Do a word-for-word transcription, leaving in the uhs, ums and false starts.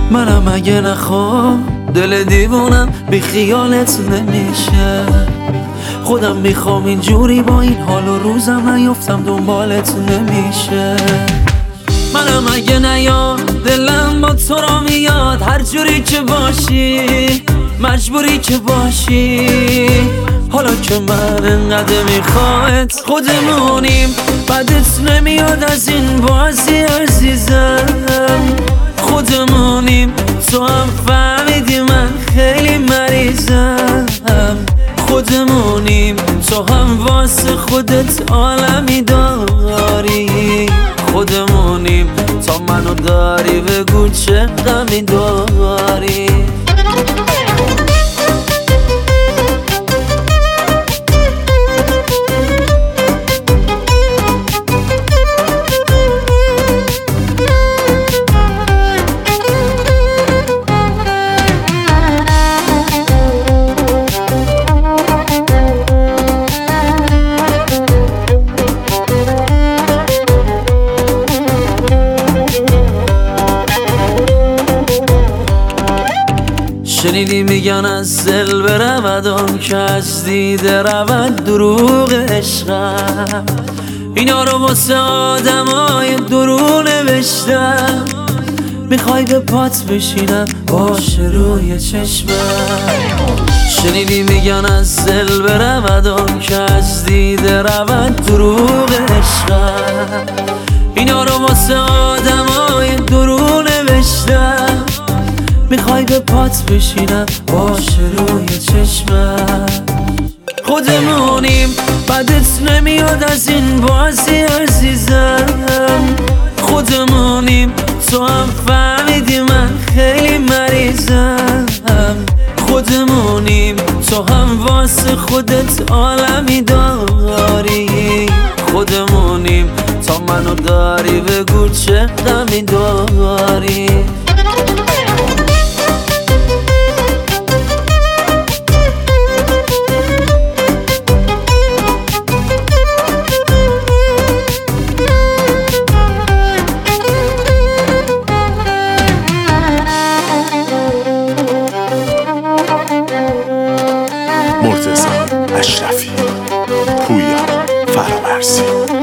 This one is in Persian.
منم اگه نخوام دل دیوونم بی خیالت نمیشه. خودم میخوام اینجوری با این حال و روزم نیفتم دنبالت نمیشه. منم اگه نیاد دلم با تو را میاد، هر جوری که باشی مجبوری که باشی. حالا که من انقدر میخواد خودمونیم، بدت نمیاد از این بازی عزیزم. خودمونیم تو هم فهمیدی من خیلی مریضم. خودمونیم تو هم واسه خودت عالمی داری. خودمونیم تا منو داری بگو چه غمی داری. شنیدی میگن از دل برود آن که از دیده رود دروغ عشقم. اینا رو واسه آدمای درو نوشتم. میخوای به پات بشینم باشه روی چشمم. شنیدی میگن از دل برود آن که از دیده رود دروغ عشقم. اینا رو واسه آدمای درو نوشتم. میخوای به پات بشینم باشه روی چشمم. خودمونیم بدت نمیاد از این بازی عزیزم. خودمونیم تو هم فهمیدی من خیلی مریضم. خودمونیم تو هم واسه خودت عالمی داری. خودمونیم تا منو داری بگو چه غمی داری. مرتضی اشرفی، پویا فرامرزی.